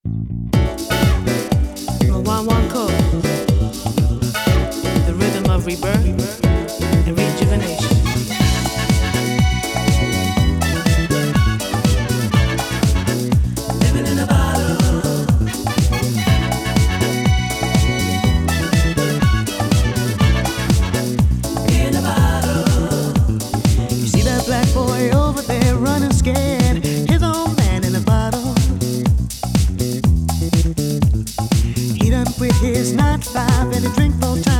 One one code, the rhythm of rebirth and rejuvenation. Living in a bottle. In a bottle. You see that black boy over there running scared. His old man in a bottle. He done quit his 9 to 5 and he drink 4 times